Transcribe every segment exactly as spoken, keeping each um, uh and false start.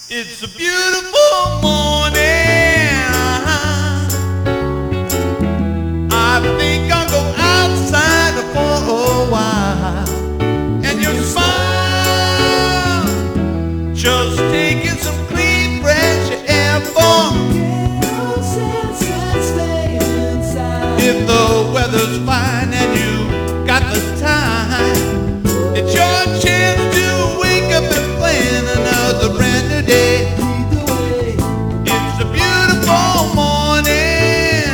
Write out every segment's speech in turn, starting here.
It's a beautiful morning. I think I'll go outside for a while. And your smile, just taking some clean, fresh air for. If the weather's fine and you got the time, it's your chance to wake up and plan another brand new day. It's a beautiful morning.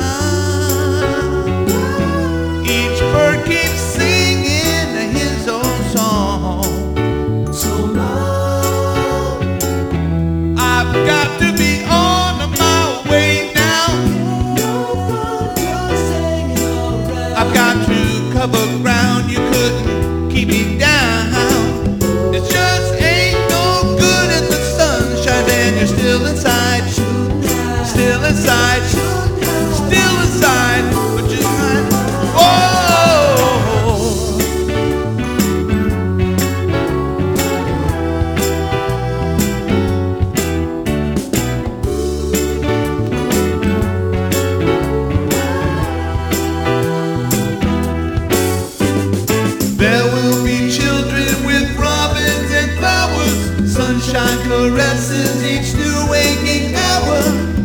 Each bird keeps singing his own song. So long, I've got to be on my way now. I've got to cover ground, you couldn't keep me down. It just ain't no good in the sunshine and you're still inside, still inside, still inside, but you're not. Whoa! There will be children with robins and flowers, sunshine caresses each new waking hour.